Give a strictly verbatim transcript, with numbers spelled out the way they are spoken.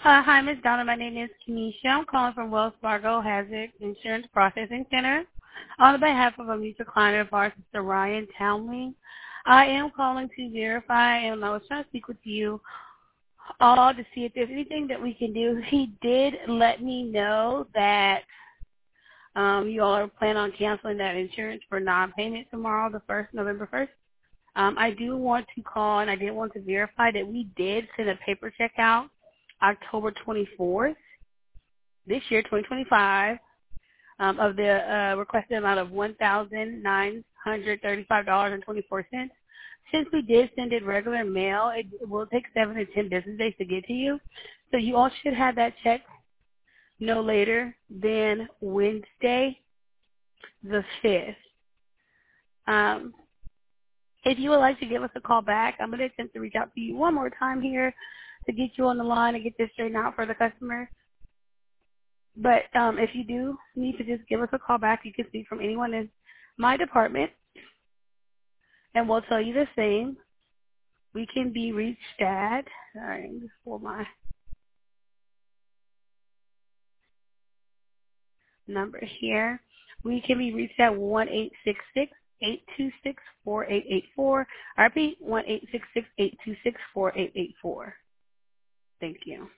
Uh, hi, Miz Donna. My name is Kenesha. I'm calling from Wells Fargo Hazard Insurance Processing Center on behalf of a mutual client of ours, Mister Ryan Townley. I am calling to verify, and I was trying to speak with you all to see if there's anything that we can do. He did let me know that um, you all are planning on canceling that insurance for non-payment tomorrow, the first, November first. Um, I do want to call, and I did want to verify that we did send a paper check out October twenty-fourth, this year, twenty twenty-five, um, of the uh, requested amount of one thousand nine hundred thirty-five dollars and twenty-four cents. Since we did send it regular mail, it, it will take seven to ten business days to get to you. So you all should have that check no later than Wednesday, the fifth. Um, if you would like to give us a call back, I'm going to attempt to reach out to you one more time here to get you on the line and get this straightened out for the customer. But um, if you do need to just give us a call back, you can speak from anyone in my department, and we'll tell you the same. We can be reached at, all right, just pull my number here. We can be reached at one eight six six, eight two six, four eight eight four. I repeat, one eight six six, eight two six, four eight eight four. Thank you.